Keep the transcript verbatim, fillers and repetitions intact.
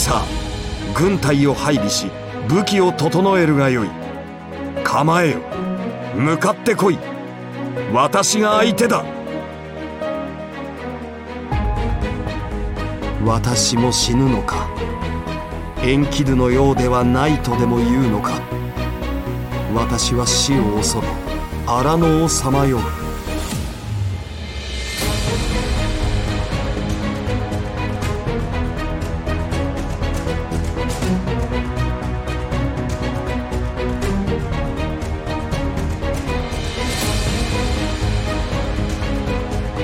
さあ軍隊を配備し武器を整えるがよい。構えよ、向かってこい。私が相手だ。私も死ぬのか。エンキドゥのようではないとでも言うのか。私は死を恐れ荒野をさまよう。